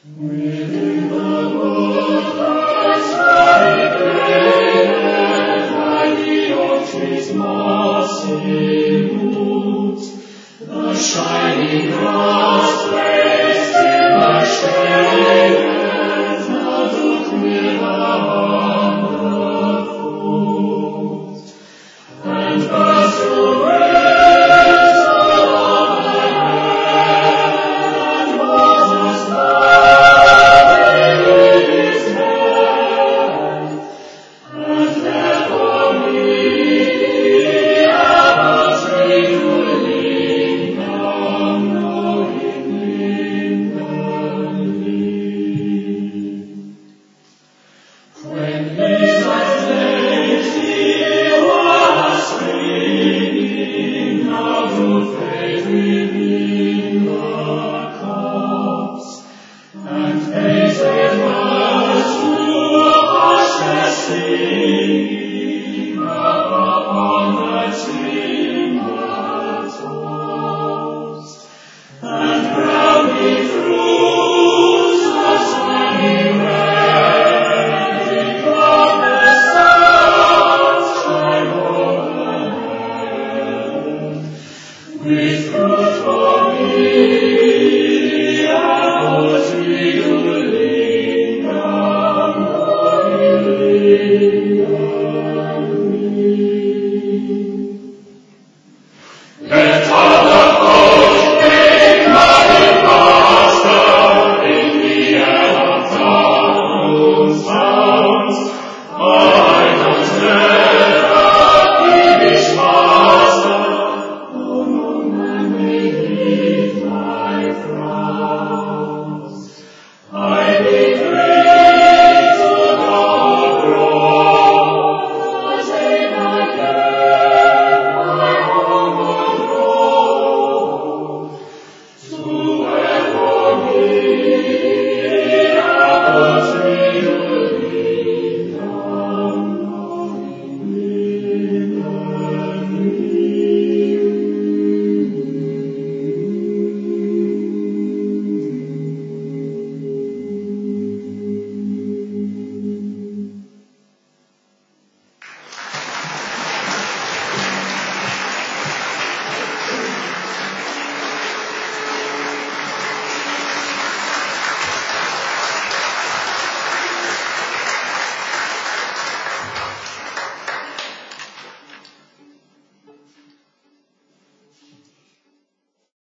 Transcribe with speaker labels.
Speaker 1: Within the woodlands lie graded, by the oak tree's mossy roots, the shining grass placed in the shade, the duke with on the foot, and birds to raise above the head, and Moses bowing his head, and therefore we apple tree to Lingam, knowing Lingam. When Israel's lady was singing, how to fade within the copse, and hated words to hush their singing.